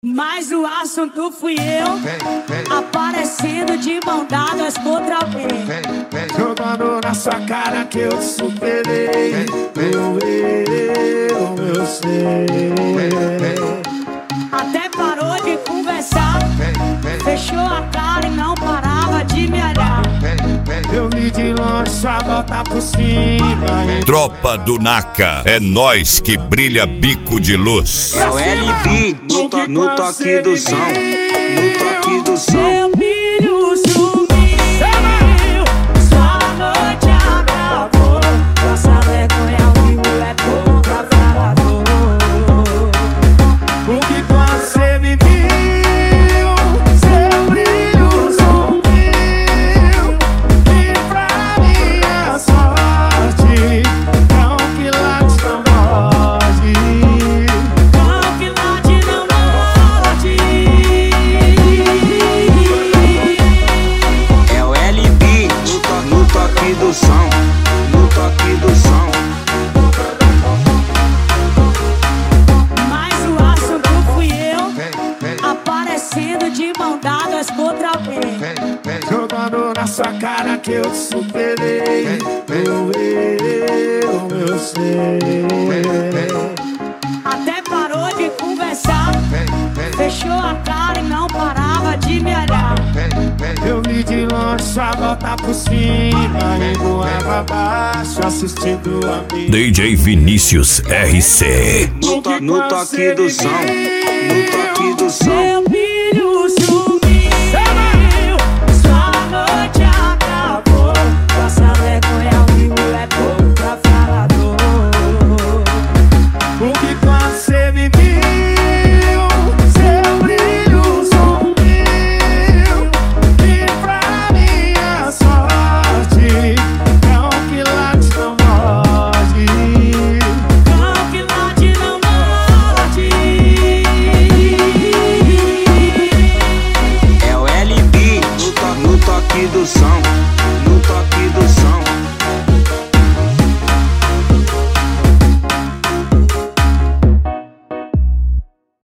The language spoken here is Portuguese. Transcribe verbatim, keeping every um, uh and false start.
Mas o assunto fui eu, aparecendo de mão dadas contra mim, jogando na sua cara que eu te superei. Meu eu, meu ser. Até parou de conversar, fechou a cara e não parava de me olhar. Eu vi de longe sua volta por cima. Tropa do Naka, é nós que brilha bico de luz. É o L B no, to no toque do som, no toque do som. Meu filho sumiu, sua noite acabou. Nossa vergonha, o moleque nunca falou. O que você me viu, seu brilho sumiu. E pra minha sorte, não que late não morde. Não que late não morde. É o L B no, to no toque do som, no toque do som. Mas o assunto fui eu, aparecendo de mão dadas contra mim, Jogando na sua cara que eu te superei. Meu eu, meu ser. até parou de conversar, fechou a cara e não parava de me olhar. Eu vi de longe sua volta por cima, indo água abaixo, assistindo a mim. D J Vinícius R C. No, to no toque do som, no